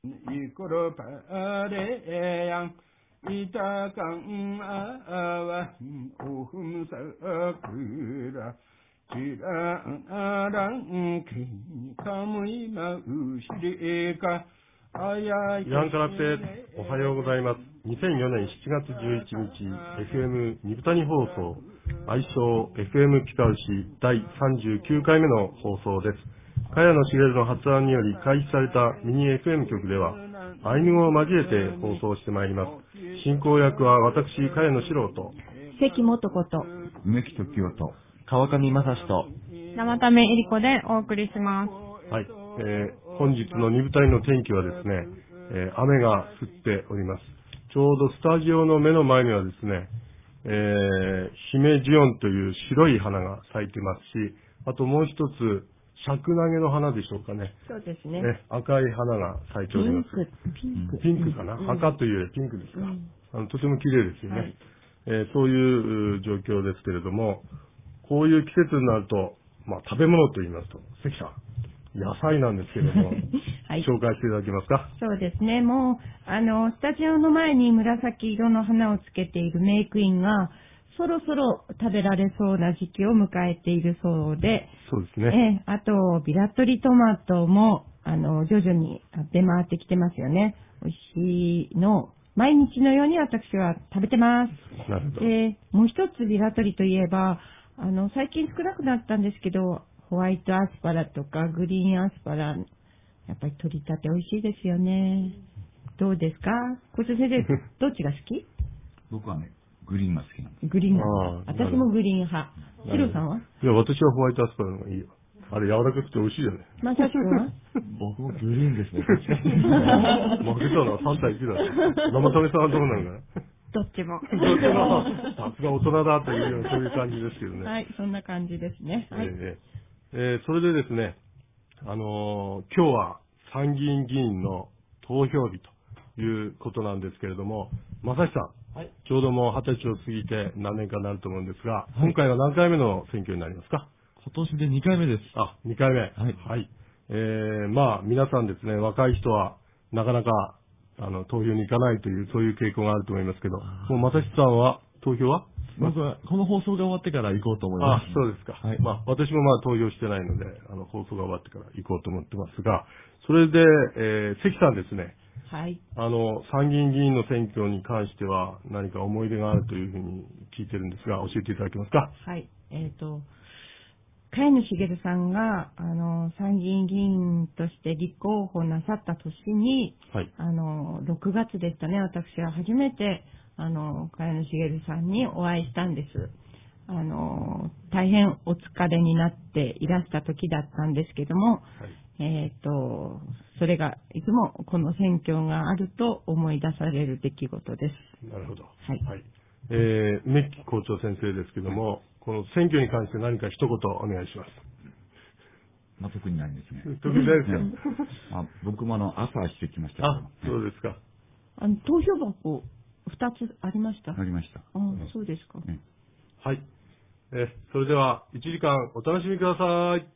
이끌어 바래양 이다강 아와 오흠사그라 지라랑 기카무이 마우시리가 イランからっておはようございます。2004年7月11日 FM ニブタニ放送愛称 FM ピカウシ第39回目の放送です。茅野茂の発案により開始されたミニ FM 局ではアイヌ語を交えて放送してまいります。進行役は私茅野史郎と関元子と梅木時夫と川上正史と生田目えり子でお送りします。 はい、本日のニブタニの天気はですね、雨が降っております。ちょうどスタジオの目の前にはですね、姫ジオンという白い花が咲いてますし、あともう一つシャクナゲの花でしょうかね。 そうですね。 赤い花が咲いております。ピンクかな、赤というよりピンクですか。とても綺麗ですよね。そういう状況ですけれども、こういう季節になると、食べ物と言いますと、関さん、野菜なんですけれども、はい、紹介していただけますか。 そうですね。もう、スタジオの前に紫色の花をつけているメイクインが、そろそろ食べられそうな時期を迎えているそうで、 そうですね。 あと、ビラトリトマトも、徐々に出回ってきてますよね。美味しいのを、毎日のように私は食べてます。 なるほど。 もう一つビラトリといえば、最近少なくなったんですけど、ホワイトアスパラとかグリーンアスパラ、やっぱり取り立て美味しいですよね。どうですか？小津先生、どっちが好き？ 僕はね、グリーンが好きなんです。 グリーン私もグリーン派。シロさんは？ いや、私はホワイトアスパラの方がいいよ。あれ柔らかくて美味しいよね。 まさしくは？ 僕もグリーンですね。 負けたな、3対1だ。生田目さんはどうなのかな？ どっちも。 さすが大人だというような、そういう感じですけどね。 はい、そんな感じですね。はい。 それでですね、今日は参議院議員の投票日ということなんですけれども、正志さん、はい、ちょうどもう20歳を過ぎて何年かなると思うんですが、今回は何回目の選挙になりますか？ 今年で2回目です。 あ、2回目。はい。はい。皆さんですね、若い人はなかなか投票に行かないという、そういう傾向があると思いますけど、もう正志さんは投票は？ 僕はこの放送が終わってから行こうと思います。 あ、そうですか。はい。私も投票してないので、放送が終わってから行こうと思ってますが、それで、関さんですね。 はい。 参議院議員の選挙に関しては何か思い出があるというふうに聞いてるんですが、教えていただけますか？ はい。茅野茂さんが、参議院議員として立候補なさった年に、はい、6月でしたね、私は初めて、茅野茂さんにお会いしたんです。大変お疲れになっていらした時だったんですけども、はい、それがいつもこの選挙があると思い出される出来事です。 なるほど。 はい。 はい。梅木校長先生ですけども、この選挙に関して何か一言お願いします。 特にないですね。 特にないですか。僕も朝してきました。 あ、そうですか。 投票箱2つありました。 ありました。 そうですか。 はい。それでは1時間お楽しみください。